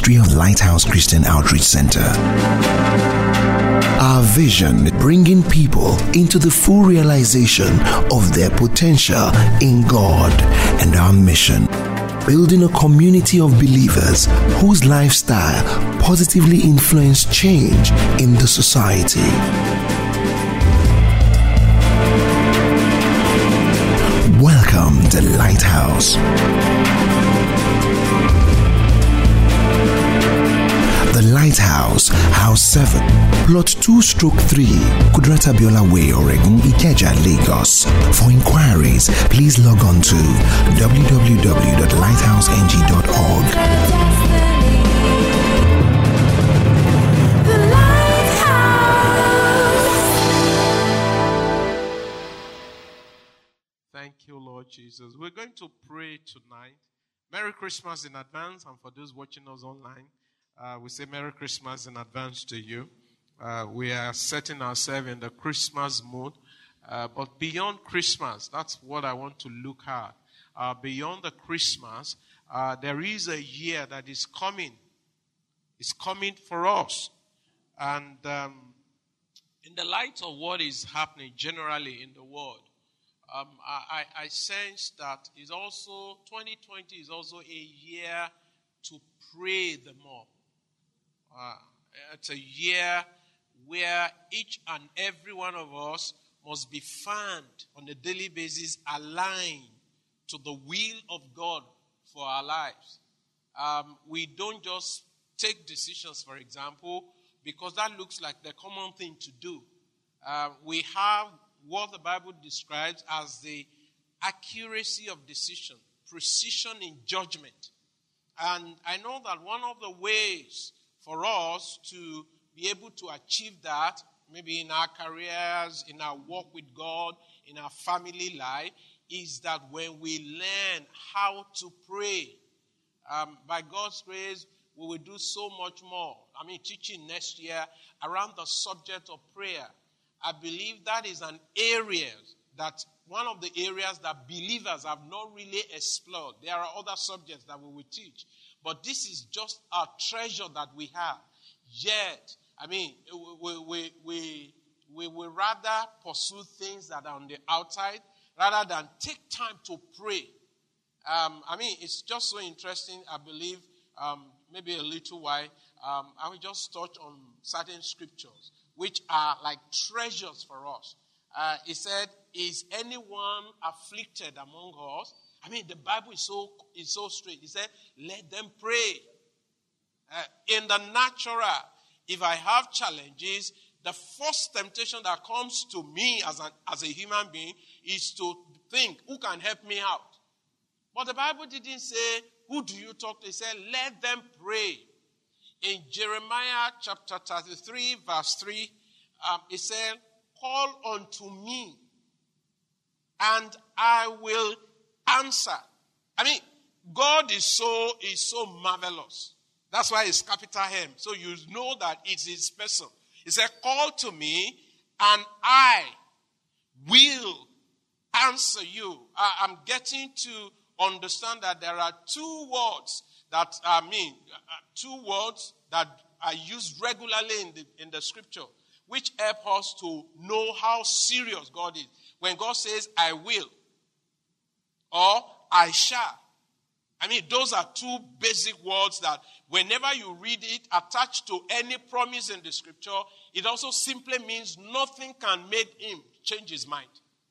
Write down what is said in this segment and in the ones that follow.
ministry of Lighthouse Christian Outreach Center. Our vision, bringing people into the full realization of their potential in God, and our mission, building a community of believers whose lifestyle positively influence change in the society. Welcome to Lighthouse. The Lighthouse, House 7, Plot 2/3, Kudrata Biola Way, Oregon, Ikeja, Lagos. For inquiries, please log on to www.lighthouseng.org. Thank you, Lord Jesus. We're going to pray tonight. Merry Christmas in advance, and for those watching us online, we say Merry Christmas in advance to you. We are setting ourselves in the Christmas mood. But beyond Christmas, that's what I want to look at. Beyond the Christmas, there is a year that is coming. It's coming for us. And in the light of what is happening generally in the world, I sense that 2020 is also a year to pray the more. It's a year where each and every one of us must be found on a daily basis aligned to the will of God for our lives. We don't just take decisions, for example, because that looks like the common thing to do. We have what the Bible describes as the accuracy of decision, precision in judgment. And I know that one of the ways for us to be able to achieve that, maybe in our careers, in our walk with God, in our family life, is that when we learn how to pray, by God's grace, we will do so much more. Teaching next year around the subject of prayer. I believe that is one of the areas that believers have not really explored. There are other subjects that we will teach. But this is just a treasure that we have. Yet, we will rather pursue things that are on the outside rather than take time to pray. It's just so interesting. I believe maybe a little while, I will just touch on certain scriptures which are like treasures for us. He said, is anyone afflicted among us? The Bible is so straight. He said, let them pray. In the natural, if I have challenges, the first temptation that comes to me as a human being is to think, who can help me out? But the Bible didn't say, who do you talk to? It said, let them pray. In Jeremiah chapter 33, verse 3, it said, call unto me, and I will answer. God is so marvelous. That's why it's capital M. So you know that it's his person. He said, call to me, and I will answer you. I'm getting to understand that there are two words that are used regularly in the scripture, which help us to know how serious God is. When God says, I will, or I shall. Those are two basic words that whenever you read it attached to any promise in the scripture, it also simply means nothing can make him change his mind.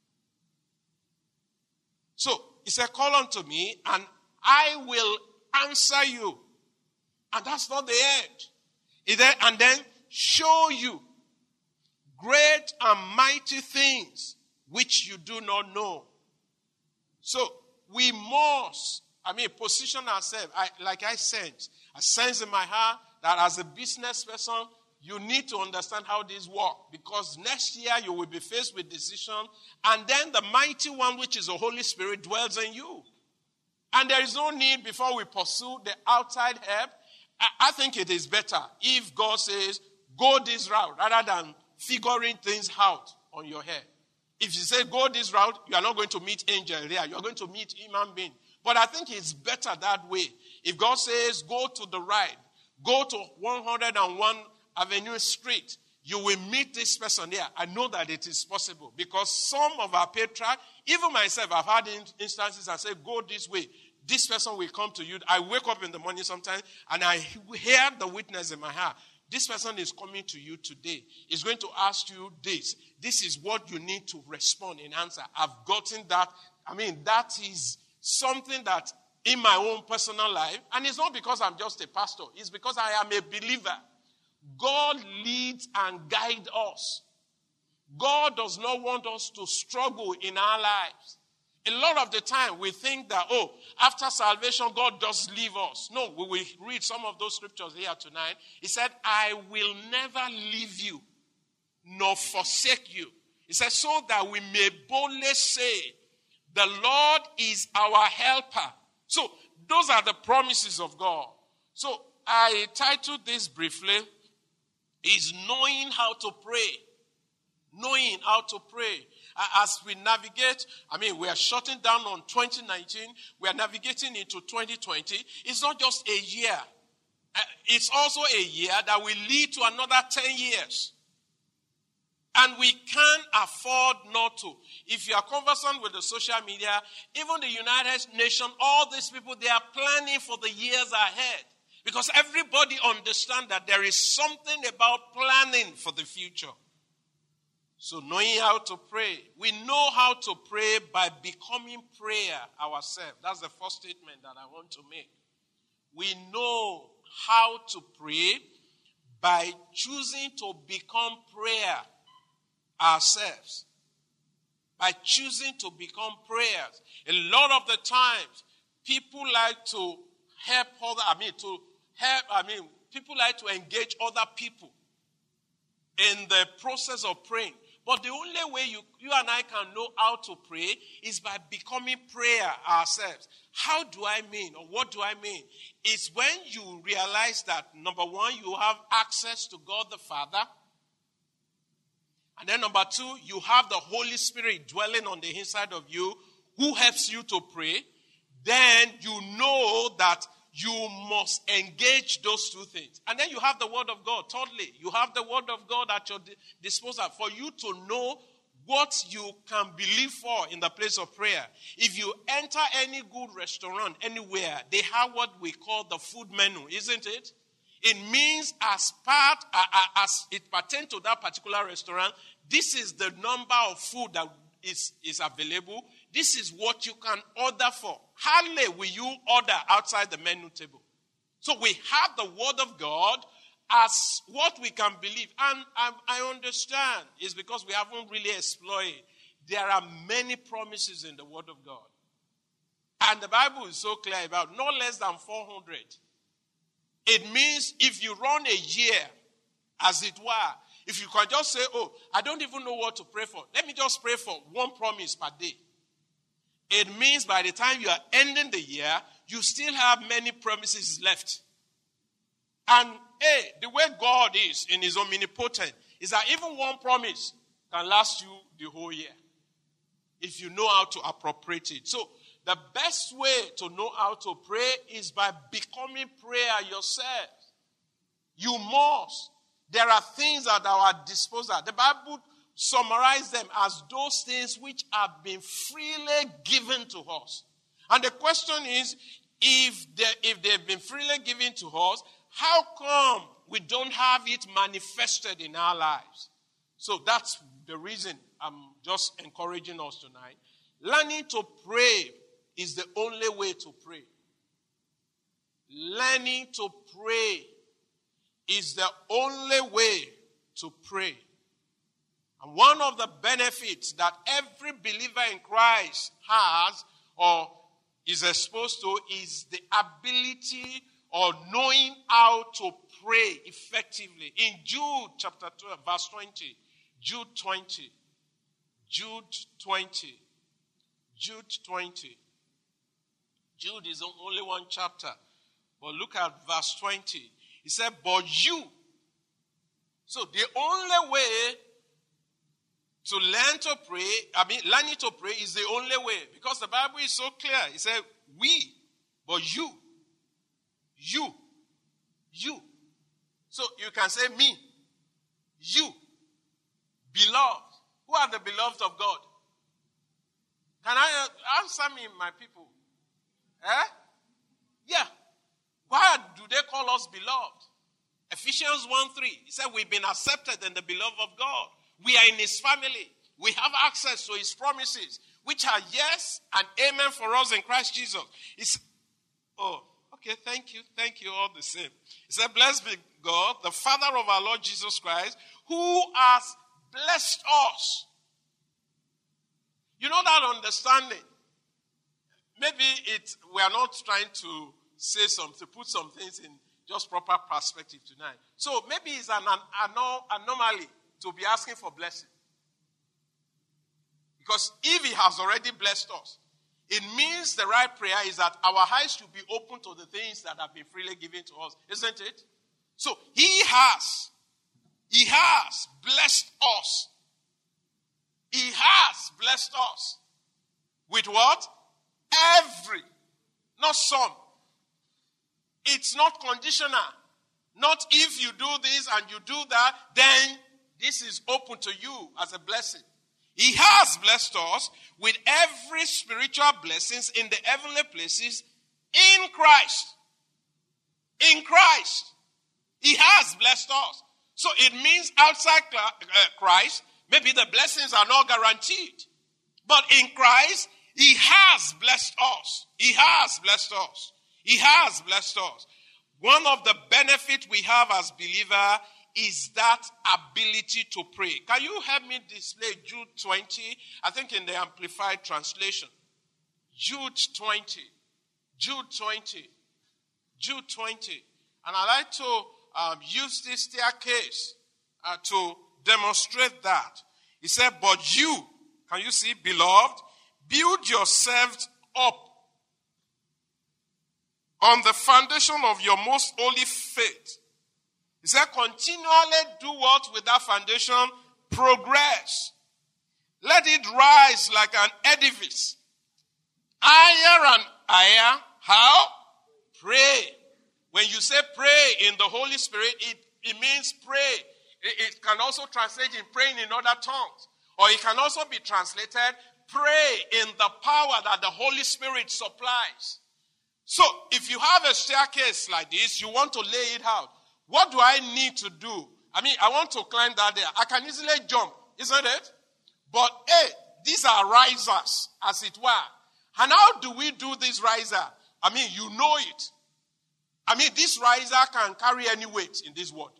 So, he said, call unto me, and I will answer you. And that's not the end. And then show you great and mighty things which you do not know. So, we must, position ourselves. I sense in my heart that as a business person, you need to understand how this works. Because next year you will be faced with decision. And then the mighty one, which is the Holy Spirit, dwells in you. And there is no need before we pursue the outside help. I think it is better if God says, go this route, rather than figuring things out on your head. If you say go this route, you are not going to meet angel there. You are going to meet human being. But I think it's better that way. If God says go to the right, Go to 101 Avenue Street. You will meet this person there. I know that it is possible because some of our patriarchs, even myself, I've had instances I say, go this way. This person will come to you. I wake up in the morning sometimes and I hear the witness in my heart. This person is coming to you today. He's going to ask you this. This is what you need to respond in answer. I've gotten that. That is something that in my own personal life, and it's not because I'm just a pastor. It's because I am a believer. God leads and guides us. God does not want us to struggle in our lives. A lot of the time we think that, after salvation, God does leave us. No, we will read some of those scriptures here tonight. He said, I will never leave you nor forsake you. He said, so that we may boldly say, the Lord is our helper. So those are the promises of God. So I titled this briefly, is knowing how to pray. Knowing how to pray. As we navigate, we are shutting down on 2019. We are navigating into 2020. It's not just a year. It's also a year that will lead to another 10 years. And we can't afford not to. If you are conversant with the social media, even the United Nations, all these people, they are planning for the years ahead. Because everybody understands that there is something about planning for the future. So knowing how to pray. We know how to pray by becoming prayer ourselves. That's the first statement that I want to make. We know how to pray by choosing to become prayer ourselves. By choosing to become prayers. A lot of the times, people like to help people like to engage other people in the process of praying. But the only way you and I can know how to pray is by becoming prayer ourselves. How do I mean, or what do I mean? It's when you realize that, number one, you have access to God the Father. And then number two, you have the Holy Spirit dwelling on the inside of you who helps you to pray. Then you know that you must engage those two things. And then you have the Word of God. Thirdly, you have the Word of God at your disposal for you to know what you can believe for in the place of prayer. If you enter any good restaurant anywhere, they have what we call the food menu, isn't it? It means as it pertains to that particular restaurant, this is the number of food that is available. This is what you can order for. Hardly will you order outside the menu table. So we have the Word of God as what we can believe. And I understand it's because we haven't really explored it. There are many promises in the Word of God. And the Bible is so clear about no less than 400. It means if you run a year, as it were, if you can just say, I don't even know what to pray for. Let me just pray for one promise per day. It means by the time you are ending the year, you still have many promises left. And the way God is in his omnipotent is that even one promise can last you the whole year if you know how to appropriate it. So the best way to know how to pray is by becoming prayer yourself. You must. There are things at our disposal. The Bible summarizes them as those things which have been freely given to us. And the question is, if they've been freely given to us, how come we don't have it manifested in our lives? So that's the reason I'm just encouraging us tonight. Learning to pray is the only way to pray. Learning to pray is the only way to pray. And one of the benefits that every believer in Christ has or is exposed to is the ability or knowing how to pray effectively. In Jude chapter 12, verse 20, Jude 20. Jude is only one chapter. But look at verse 20. He said, but you. So the only way to learn to pray, learning to pray is the only way. Because the Bible is so clear. He said, we, but you. So you can say me, you, beloved. Who are the beloved of God? Can I answer me, my people? Yeah. Why do they call us beloved? Ephesians 1:3. He said we've been accepted in the beloved of God. We are in his family. We have access to his promises, which are yes and amen for us in Christ Jesus. Okay, thank you all the same. He said, blessed be God, the Father of our Lord Jesus Christ, who has blessed us. You know that understanding? Maybe we are not trying to say something, put some things in just proper perspective tonight. So maybe it's an anomaly to be asking for blessing. Because if he has already blessed us, it means the right prayer is that our eyes should be open to the things that have been freely given to us. Isn't it? So he has blessed us. He has blessed us. With what? Every. Not some. It's not conditional. Not if you do this and you do that, then this is open to you as a blessing. He has blessed us with every spiritual blessings in the heavenly places in Christ. In Christ. He has blessed us. So it means outside Christ, maybe the blessings are not guaranteed. But in Christ, he has blessed us. He has blessed us. He has blessed us. One of the benefits we have as believers is that ability to pray. Can you help me display Jude 20? I think in the Amplified Translation. Jude 20. Jude 20. Jude 20. And I like to use this staircase to demonstrate that. He said, but you, can you see, beloved, build yourselves up on the foundation of your most holy faith. He said, continually do what with that foundation? Progress. Let it rise like an edifice. Higher and higher. How? Pray. When you say pray in the Holy Spirit, it means pray. It can also translate in praying in other tongues. Or it can also be translated, pray in the power that the Holy Spirit supplies. So, if you have a staircase like this, you want to lay it out. What do I need to do? I want to climb that there. I can easily jump, isn't it? But, these are risers, as it were. And how do we do this riser? You know it. This riser can carry any weight in this world.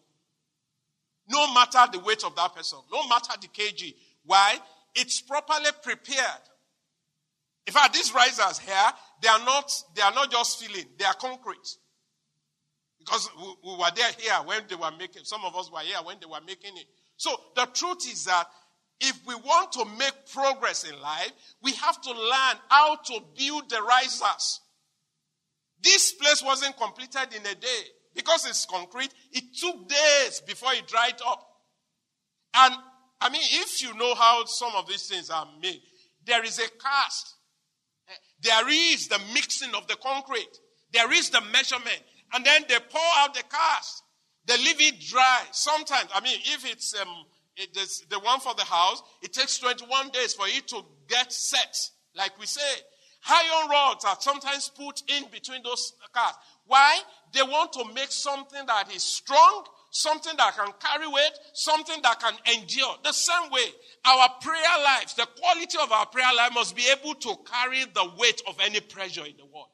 No matter the weight of that person. No matter the kg. Why? It's properly prepared. In fact, these risers here, they are not just filling. They are concrete. Because we were here when they were making, some of us were here when they were making it. So the truth is that if we want to make progress in life, we have to learn how to build the risers. This place wasn't completed in a day. Because it's concrete, it took days before it dried up. And, if you know how some of these things are made, there is a cast. There is the mixing of the concrete. There is the measurement. And then they pour out the cast. They leave it dry. Sometimes, if it's the one for the house, it takes 21 days for it to get set, like we say. Iron rods are sometimes put in between those casts. Why? They want to make something that is strong, something that can carry weight, something that can endure. The same way, our prayer lives, the quality of our prayer life must be able to carry the weight of any pressure in the world.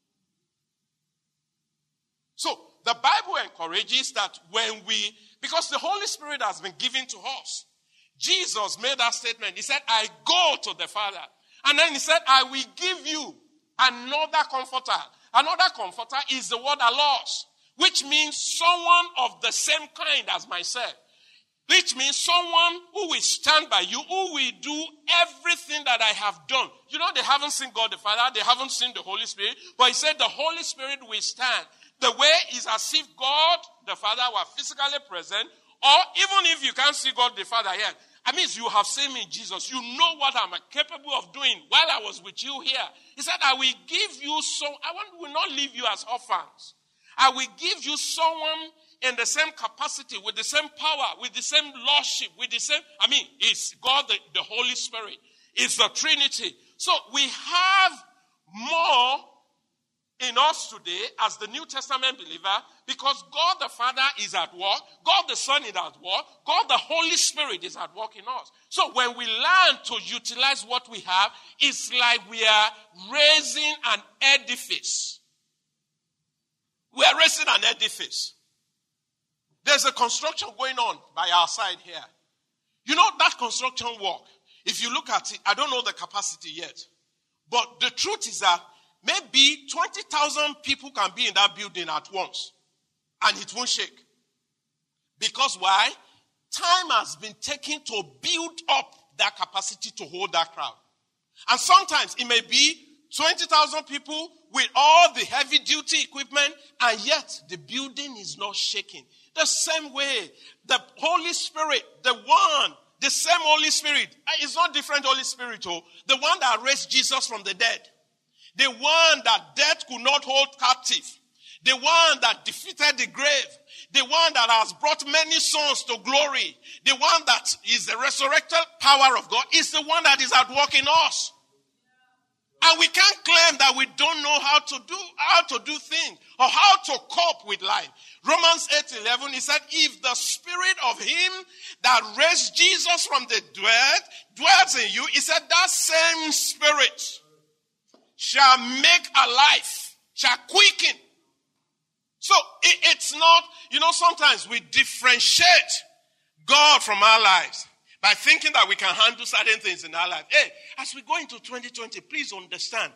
So, the Bible encourages that because the Holy Spirit has been given to us. Jesus made that statement. He said, I go to the Father. And then he said, I will give you another comforter. Another comforter is the word allos, which means someone of the same kind as myself. Which means someone who will stand by you, who will do everything that I have done. They haven't seen God the Father, they haven't seen the Holy Spirit, but he said the Holy Spirit will stand. The way is as if God the Father were physically present, or even if you can't see God the Father yet, you have seen me in Jesus. You know what I'm capable of doing while I was with you here. He said, I will give you will not leave you as orphans. I will give you someone in the same capacity, with the same power, with the same lordship, with the same, it's God, the Holy Spirit. It's the Trinity. So we have more in us today as the New Testament believer because God the Father is at work, God the Son is at work, God the Holy Spirit is at work in us. So when we learn to utilize what we have, it's like we are raising an edifice. We are raising an edifice. There's a construction going on by our side here. You know that construction work, if you look at it, I don't know the capacity yet, but the truth is that maybe 20,000 people can be in that building at once, and it won't shake. Because why? Time has been taken to build up that capacity to hold that crowd. And sometimes it may be 20,000 people with all the heavy-duty equipment, and yet the building is not shaking. The same way, the Holy Spirit, the same Holy Spirit, it's not different Holy Spirit, the one that raised Jesus from the dead. The one that death could not hold captive. The one that defeated the grave. The one that has brought many sons to glory. The one that is the resurrected power of God is the one that is at work in us. And we can't claim that we don't know how to do things or how to cope with life. Romans 8:11, he said, if the spirit of him that raised Jesus from the dead dwells in you, he said that same spirit shall make alive, shall quicken. So it's not, sometimes we differentiate God from our lives by thinking that we can handle certain things in our life. Hey, as we go into 2020, please understand,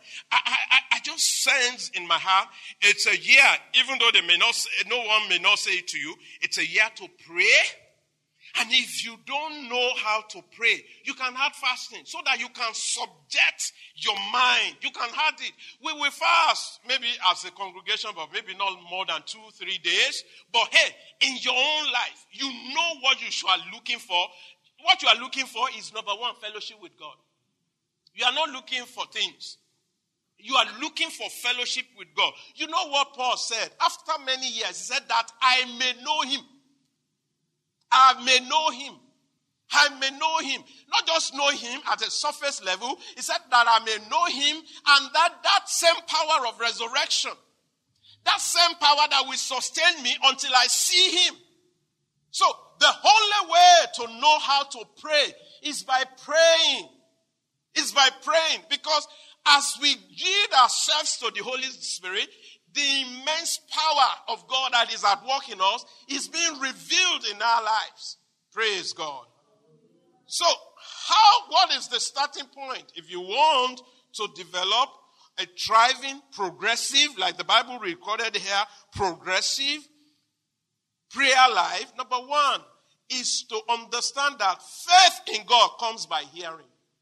I just sense in my heart, it's a year, even though no one may not say it to you, it's a year to pray. And if you don't know how to pray, you can have fasting so that you can subject your mind. You can have it. We will fast maybe as a congregation, but maybe not more than 2-3 days. But hey, in your own life, you know what you are looking for. What you are looking for is number one, fellowship with God. You are not looking for things. You are looking for fellowship with God. You know what Paul said? After many years, he said that I may know him. I may know him. I may know him. Not just know him at a surface level. He said that I may know him, and that same power of resurrection, that same power that will sustain me until I see him. So the only way to know how to pray is by praying. It's by praying, because as we yield ourselves to the Holy Spirit, the immense power of God that is at work in us is being revealed in our lives. Praise God. So, what is the starting point? If you want to develop a thriving, progressive, like the Bible recorded here, progressive prayer life, number one is to understand that faith in God comes by hearing.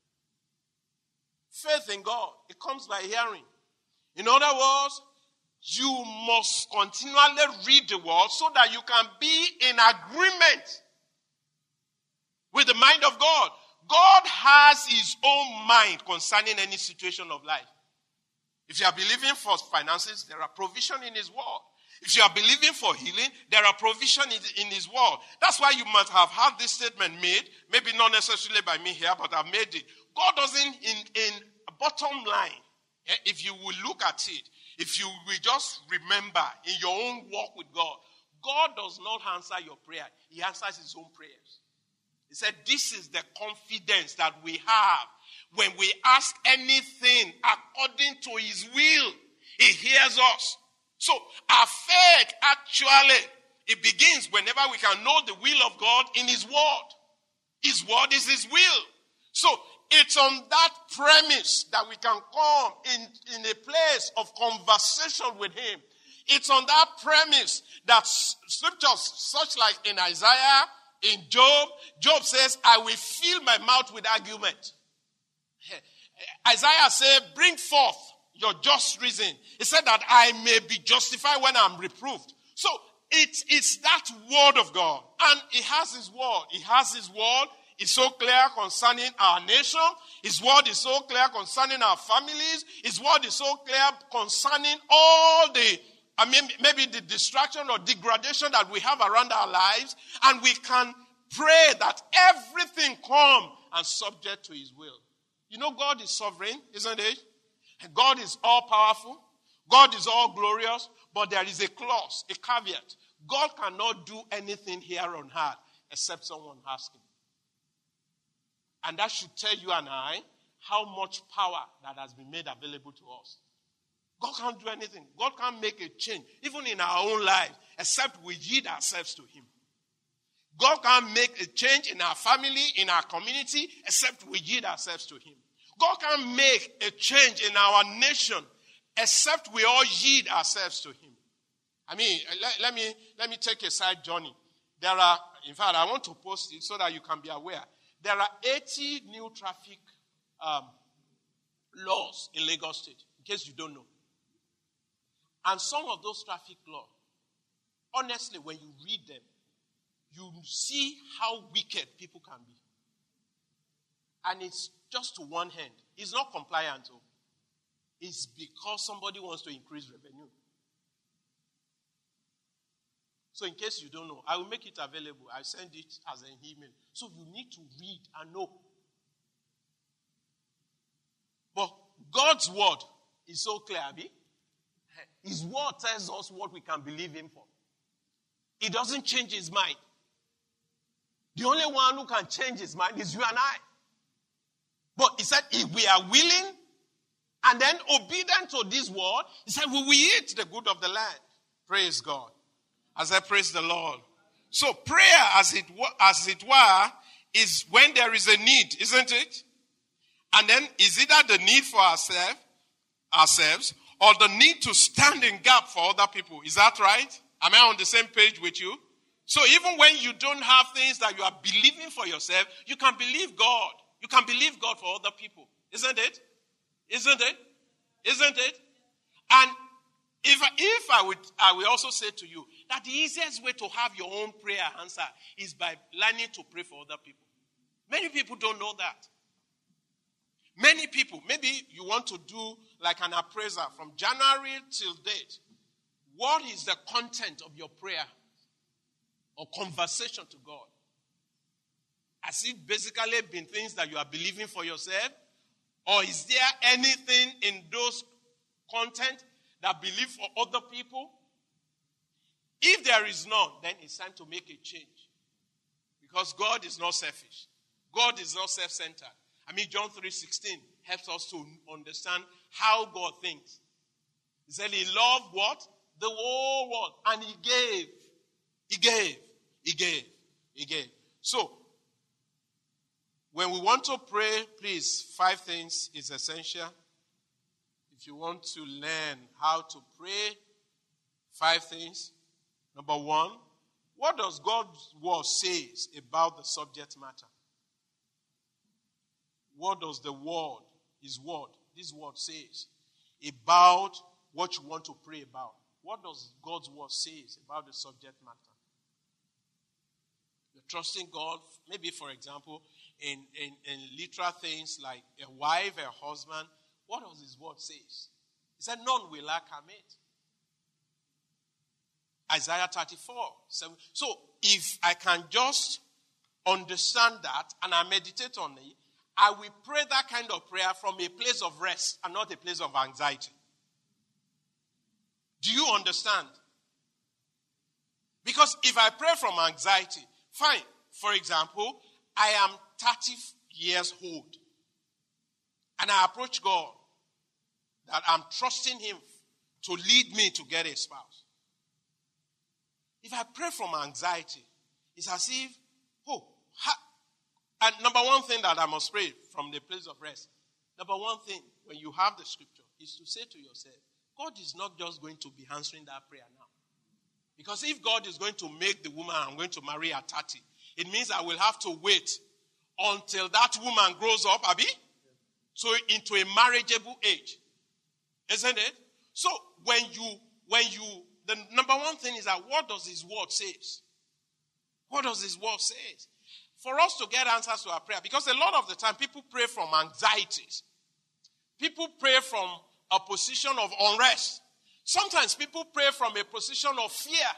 Faith in God, it comes by hearing. In other words, you must continually read the word so that you can be in agreement with the mind of God. God has his own mind concerning any situation of life. If you are believing for finances, there are provision in his word. If you are believing for healing, there are provision in his word. That's why you must have had this statement made, maybe not necessarily by me here, but I've made it. God doesn't, in a bottom line, if you will look at it, if you will just remember in your own walk with God, God does not answer your prayer. He answers his own prayers. He said, this is the confidence that we have when we ask anything according to his will. He hears us. So our faith actually, it begins whenever we can know the will of God in his word. His word is his will. So it's on that premise that we can come in a place of conversation with him. It's on that premise that scriptures, such like in Isaiah, in Job says, I will fill my mouth with argument. Isaiah said, bring forth your just reason. He said that I may be justified when I'm reproved. So it's that word of God. And he has his word. He has his word. It's so clear concerning our nation. His word is so clear concerning our families. His word is so clear concerning all the maybe the distraction or degradation that we have around our lives, and we can pray that everything come and subject to his will. You know, God is sovereign, isn't it? God is all powerful. God is all glorious. But there is a clause, a caveat. God cannot do anything here on earth except someone ask him. And that should tell you and I how much power that has been made available to us. God can't do anything. God can't make a change, even in our own lives, except we yield ourselves to him. God can't make a change in our family, in our community, except we yield ourselves to him. God can't make a change in our nation, except we all yield ourselves to him. I mean, let me take a side journey. There are, in fact, I want to post it so that you can be aware. There are 80 new traffic laws in Lagos State, in case you don't know. And some of those traffic laws, honestly, when you read them, you see how wicked people can be. And it's just to one hand. It's not compliant. It's because somebody wants to increase revenue. So in case you don't know, I will make it available. I send it as an email. So you need to read and know. But God's word is so clear, Abi. His word tells us what we can believe him for. He doesn't change his mind. The only one who can change his mind is you and I. But he said, if we are willing and then obedient to this word, he said, we will eat the good of the land. Praise God. As I praise the Lord. So prayer, as it were, is when there is a need, isn't it? And then is either the need for ourselves, or the need to stand in gap for other people. Is that right? Am I on the same page with you? So even when you don't have things that you are believing for yourself, you can believe God. You can believe God for other people. Isn't it? Isn't it? Isn't it? And if I will also say to you that the easiest way to have your own prayer answer is by learning to pray for other people. Many people don't know that. Many people, maybe you want to do like an appraiser from January till date. What is the content of your prayer or conversation to God? Has it basically been things that you are believing for yourself? Or is there anything in those content that believe for other people? If there is none, then it's time to make a change. Because God is not selfish. God is not self-centered. I mean, John 3:16 helps us to understand how God thinks. He said he loved what? The whole world. And he gave. He gave. He gave. He gave. So, when we want to pray, please, 5 things is essential. If you want to learn how to pray, 5 things. Number 1, what does God's word say about the subject matter? What does the word, his word, this word says about what you want to pray about? What does God's word say about the subject matter? You're trusting God, maybe for example, in literal things like a wife, a husband. What does his word say? He said, none will lack her mate. Isaiah 34:7. So if I can just understand that and I meditate on it, I will pray that kind of prayer from a place of rest and not a place of anxiety. Do you understand? Because if I pray from anxiety, fine. For example, I am 30 years old and I approach God that I'm trusting him to lead me to get a spouse. If I pray from anxiety, it's as if, and number one thing that I must pray from the place of rest, number one thing when you have the scripture is to say to yourself, God is not just going to be answering that prayer now. Because if God is going to make the woman I'm going to marry at 30, it means I will have to wait until that woman grows up, Abi, so into a marriageable age. Isn't it? So when you, the number one thing is that what does his word say? What does his word say? For us to get answers to our prayer, because a lot of the time people pray from anxieties. People pray from a position of unrest. Sometimes people pray from a position of fear.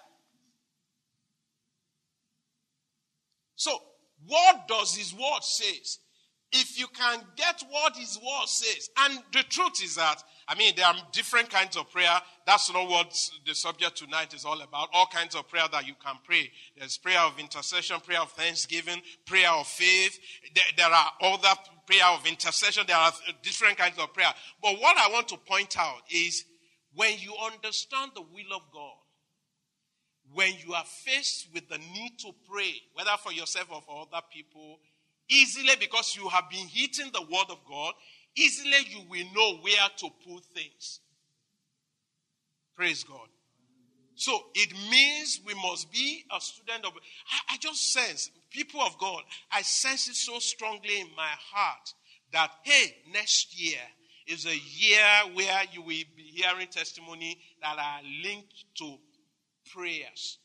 So, what does his word say? If you can get what his word says, and the truth is that, there are different kinds of prayer. That's not what the subject tonight is all about. All kinds of prayer that you can pray. There's prayer of intercession, prayer of thanksgiving, prayer of faith. There are other prayer of intercession. There are different kinds of prayer. But what I want to point out is when you understand the will of God, when you are faced with the need to pray, whether for yourself or for other people, easily, because you have been hitting the word of God, easily you will know where to put things. Praise God. So it means we must be a student of... I just sense, people of God, I sense it so strongly in my heart that, hey, next year is a year where you will be hearing testimony that are linked to prayers.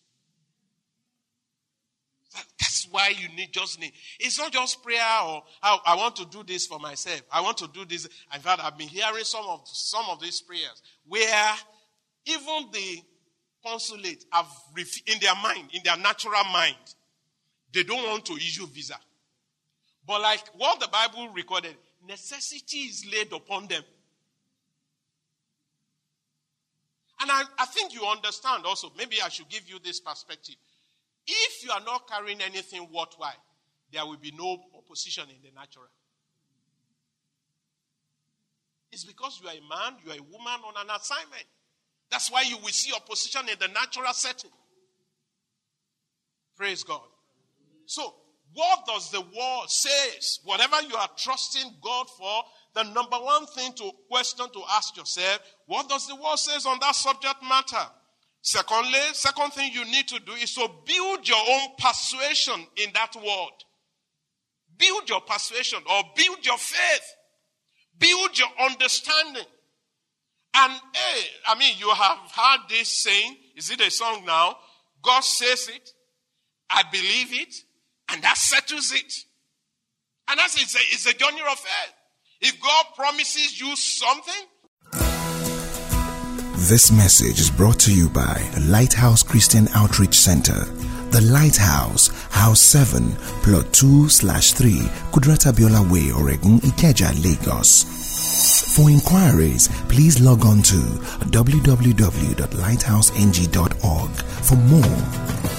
That's why you need. It's not just prayer or I want to do this for myself. I want to do this. In fact, I've been hearing some of these prayers where even the consulate have in their mind, in their natural mind, they don't want to issue visa. But like what the Bible recorded, necessity is laid upon them. And I think you understand also. Maybe I should give you this perspective. If you are not carrying anything worthwhile, there will be no opposition in the natural. It's because you are a man, you are a woman on an assignment. That's why you will see opposition in the natural setting. Praise God. So, what does the word say? Whatever you are trusting God for, the number one thing to ask yourself, what does the word say on that subject matter? Second thing you need to do is to build your own persuasion in that word. Build your persuasion or build your faith. Build your understanding. And you have heard this saying, is it a song now? God says it, I believe it, and that settles it. And that's it's a journey of faith. If God promises you something. This message is brought to you by Lighthouse Christian Outreach Center. The Lighthouse, House 7, Plot 2/3, Kudrata Biola Way, Oregon, Ikeja, Lagos. For inquiries, please log on to www.lighthouseng.org. For more,